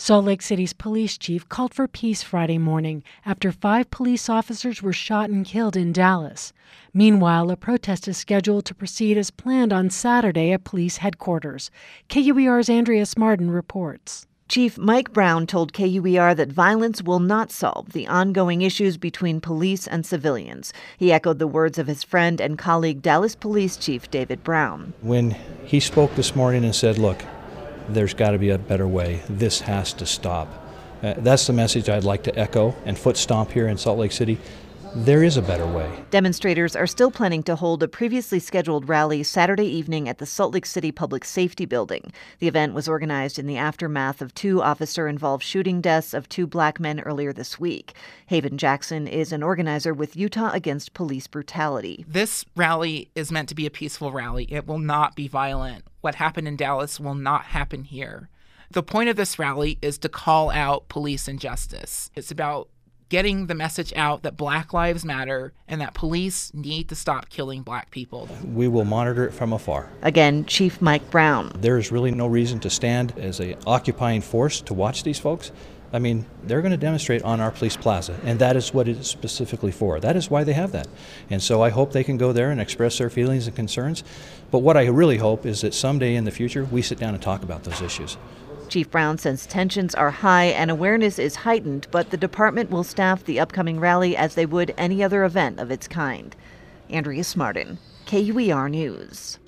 Salt Lake City's police chief called for peace Friday morning after 5 police officers were shot and killed in Dallas. Meanwhile, a protest is scheduled to proceed as planned on Saturday at police headquarters. KUER's Andrea Smarden reports. Chief Mike Brown told KUER that violence will not solve the ongoing issues between police and civilians. He echoed the words of his friend and colleague Dallas Police Chief David Brown. When he spoke this morning and said, look, there's got to be a better way. This has to stop. That's the message I'd like to echo and foot stomp here in Salt Lake City. There is a better way. Demonstrators are still planning to hold a previously scheduled rally Saturday evening at the Salt Lake City Public Safety Building. The event was organized in the aftermath of 2 officer-involved shooting deaths of 2 black men earlier this week. Haven Jackson is an organizer with Utah Against Police Brutality. This rally is meant to be a peaceful rally. It will not be violent. What happened in Dallas will not happen here. The point of this rally is to call out police injustice. It's about getting the message out that Black lives matter and that police need to stop killing Black people. We will monitor it from afar. Again, Chief Mike Brown. There is really no reason to stand as an occupying force to watch these folks. I mean, they're going to demonstrate on our police plaza, and that is what it is specifically for. That is why they have that. And so I hope they can go there and express their feelings and concerns. But what I really hope is that someday in the future, we sit down and talk about those issues. Chief Brown says tensions are high and awareness is heightened, but the department will staff the upcoming rally as they would any other event of its kind. Andrea Smarden, KUER News.